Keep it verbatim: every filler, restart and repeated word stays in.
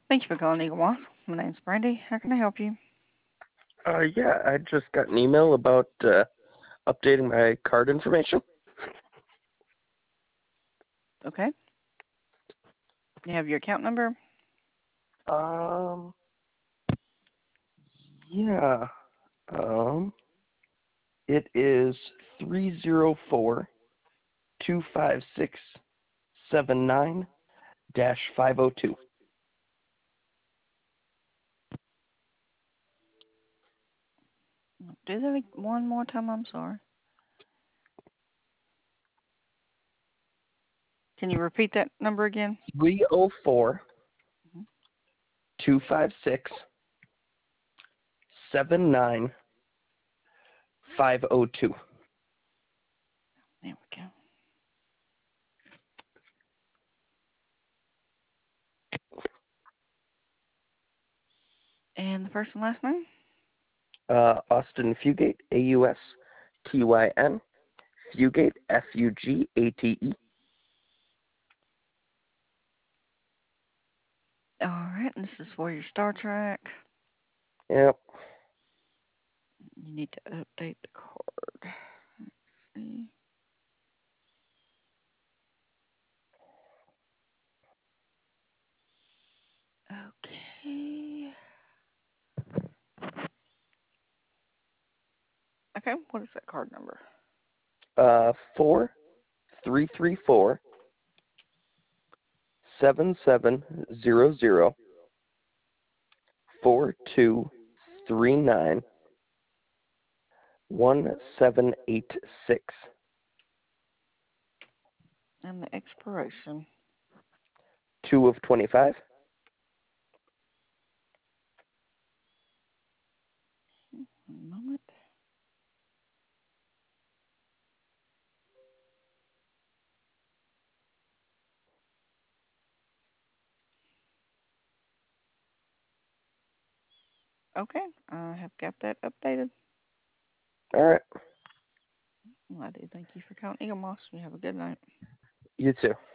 Thank you for calling Eagle Moss. My name's Brandy. How can I help you? Uh, yeah, I just got an email about uh, updating my card information. Okay. You have your account number? Um, yeah. Um, it is three zero four two five six seven nine dash five zero two. Do that one more time. I'm sorry. Can you repeat that number again? Three zero four two five six seven nine five zero two. There we go. And the first and last name? Uh, Austin Fugate, A U S T Y N, Fugate, F U G A T E. All right. This is for your Star Trek. Yep. You need to update the card. Let's see. Okay. Okay. What is that card number? Uh, four three three four seven seven zero zero four two three nine one seven eight six. And the expiration. Two of twenty five. One moment. Okay. I have got that updated. All right. Well, I do thank you for calling Eagle Moss. You have a good night. You too.